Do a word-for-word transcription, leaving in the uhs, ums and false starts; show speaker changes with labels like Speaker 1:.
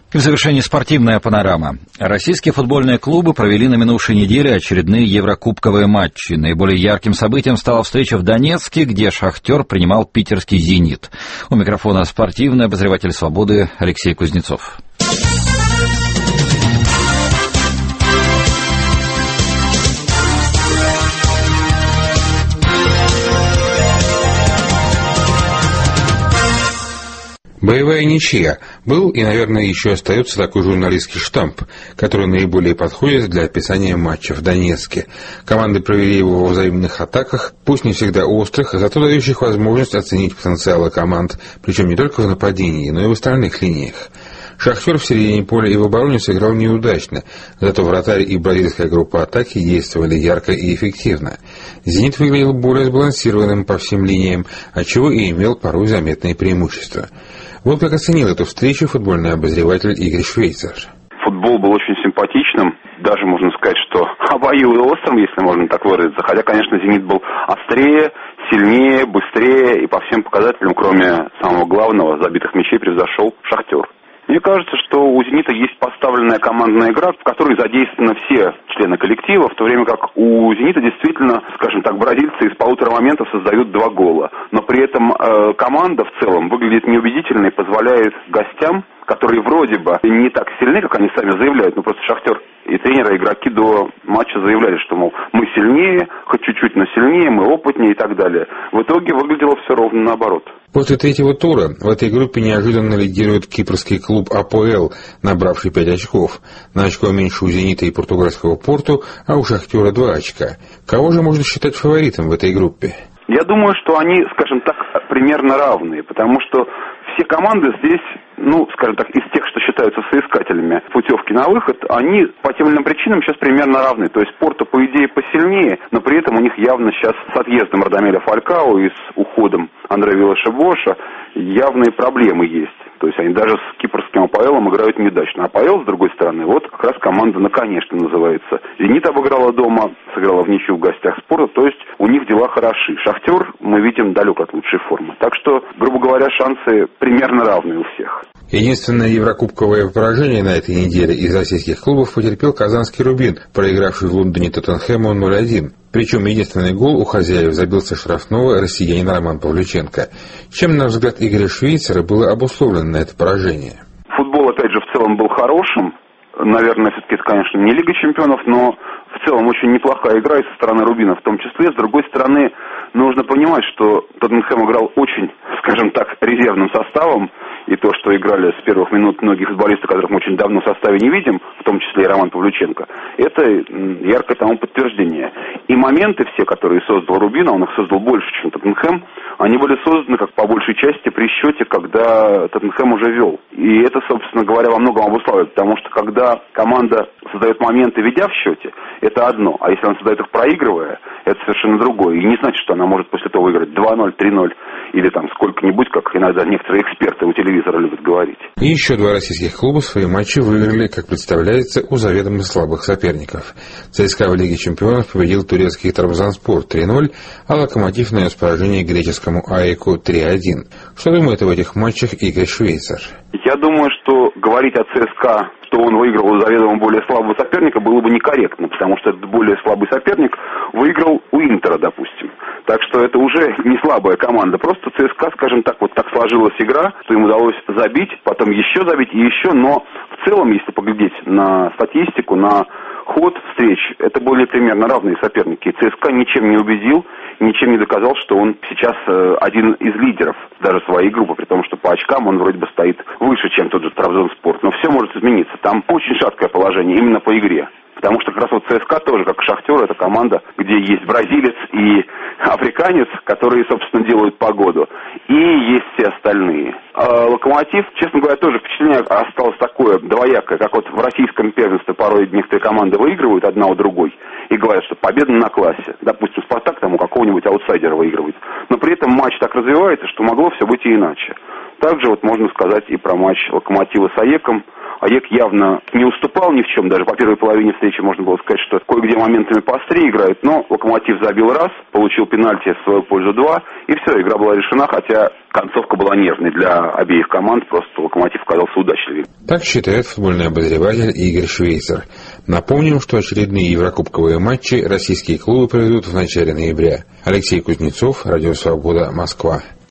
Speaker 1: И в завершении спортивная панорама. Российские футбольные клубы провели на минувшей неделе очередные еврокубковые матчи. Наиболее ярким событием стала встреча в Донецке, где «Шахтер» принимал питерский «Зенит». У микрофона спортивный обозреватель «Свободы» Алексей Кузнецов.
Speaker 2: Боевая ничья был и, наверное, еще остается такой журналистский штамп, который наиболее подходит для описания матча в Донецке. Команды провели его во взаимных атаках, пусть не всегда острых, зато дающих возможность оценить потенциалы команд, причем не только в нападении, но и в остальных линиях. «Шахтер» в середине поля и в обороне сыграл неудачно, зато вратарь и бразильская группа атаки действовали ярко и эффективно. «Зенит» выглядел более сбалансированным по всем линиям, отчего и имел порой заметные преимущества. Вот как оценил эту встречу футбольный обозреватель Игорь Швейцар.
Speaker 3: Футбол был очень симпатичным, даже можно сказать, что обоюдоострым, если можно так выразиться. Хотя, конечно, «Зенит» был острее, сильнее, быстрее и по всем показателям, кроме самого главного, забитых мячей, превзошел «Шахтер». Мне кажется, что у «Зенита» есть поставленная командная игра, в которой задействованы все члены коллектива, в то время как у «Зенита» действительно, скажем так, бразильцы из полутора моментов создают два гола. Но при этом э, команда в целом выглядит неубедительно и позволяет гостям, которые вроде бы не так сильны, как они сами заявляют, но просто «Шахтер» и тренеры, и игроки до матча заявляли, что, мол, мы сильнее, хоть чуть-чуть, но сильнее, мы опытнее и так далее. В итоге выглядело все ровно наоборот.
Speaker 2: После третьего тура в этой группе неожиданно лидирует кипрский клуб «Апоэл», набравший пять очков. На очко меньше у «Зенита» и португальского «Порту», а у «Шахтера» два очка. Кого же можно считать фаворитом в этой группе?
Speaker 3: Я думаю, что они, скажем так, примерно равные, потому что все команды здесь, ну, скажем так, из тех, что считаются соискателями путевки на выход, они по тем или иным причинам сейчас примерно равны. То есть Порту, по идее, посильнее, но при этом у них явно сейчас с отъездом Радамеля Фалькао и с уходом Андрея Виллаша-Боша явные проблемы есть. То есть они даже с кипрским «Апоэлом» играют неудачно. «Апоэл», с другой стороны, вот как раз команда «Наконец-то» называется. «Зенит» обыграла дома, сыграла в ничью в гостях «Спорта», то есть у них дела хороши. «Шахтер», мы видим, далек от лучшей формы. Так что, грубо говоря, шансы примерно равны у всех.
Speaker 2: Единственное еврокубковое поражение на этой неделе из российских клубов потерпел казанский «Рубин», проигравший в Лондоне «Тоттенхэму» ноль один. Причем единственный гол у хозяев забился штрафного россиянин Роман Павлюченко. Чем, на взгляд Игоря Швейцара, было обусловлено это поражение?
Speaker 3: Футбол, опять же, в целом был хорошим. Наверное, все-таки это, конечно, не Лига чемпионов, но в целом очень неплохая игра и со стороны «Рубина» в том числе. С другой стороны, нужно понимать, что Тоттенхэм играл очень, скажем так, резервным составом. И то, что играли с первых минут многие футболисты, которых мы очень давно в составе не видим, в том числе и Роман Павлюченко, это яркое тому подтверждение. И моменты все, которые создал «Рубин», а он их создал больше, чем Тоттенхэм, они были созданы, как по большей части, при счете, когда Тоттенхэм уже вел. И это, собственно говоря, во многом обуславливает, потому что когда команда создает моменты, ведя в счете, это одно, а если она создает их проигрывая, это совершенно другое. И не значит, что она может после того выиграть два ноль, три ноль или там сколько-нибудь, как иногда некоторые эксперты у телевизора любят говорить.
Speaker 2: И еще два российских клуба свои матчи выиграли, как представляется, у заведомо слабых соперников. ЦСКА в Лиге чемпионов победил турецкий Трабзонспор три ноль, а «Локомотив» нанес поражение греческому АЭКу три один. Что думает об этих матчах Игорь Швейцар?
Speaker 3: Я думаю, что говорить о ЦСКА, что он выиграл у заведомо более слабого соперника, было бы некорректно, потому что этот более слабый соперник выиграл у «Интера», допустим. Так что это уже не слабая команда. Просто ЦСКА, скажем так, вот так сложилась игра, что им удалось забить, потом еще забить и еще. Но в целом, если поглядеть на статистику, на ход встреч, это более примерно равные соперники. ЦСКА ничем не убедил, ничем не доказал, что он сейчас э, один из лидеров даже своей группы, при том, что по очкам он вроде бы стоит выше, чем тот же Трабзонспор. Но все может измениться. Там очень шаткое положение именно по игре. Потому что как раз вот ЦСКА тоже, как «Шахтер», это команда, где есть бразилец и африканец, которые, собственно, делают погоду. И есть все остальные. А «Локомотив», честно говоря, тоже впечатление осталось такое двоякое, как вот в российском первенстве порой некоторые команды выигрывают одна у другой и говорят, что победа на классе. Допустим, «Спартак» там у какого-нибудь аутсайдера выигрывает. Но при этом матч так развивается, что могло все быть и иначе. Также вот можно сказать и про матч «Локомотива» с АЕКом. АЕК явно не уступал ни в чем, даже по первой половине встречи можно было сказать, что кое-где моментами поострее играет, но Локомотив забил раз, получил пенальти в свою пользу два, и все, игра была решена, хотя концовка была нервной для обеих команд, просто Локомотив оказался удачливее.
Speaker 2: Так считает футбольный обозреватель Игорь Швейцер. Напомним, что очередные еврокубковые матчи российские клубы проведут в начале ноября. Алексей Кузнецов, Радио Свобода, Москва.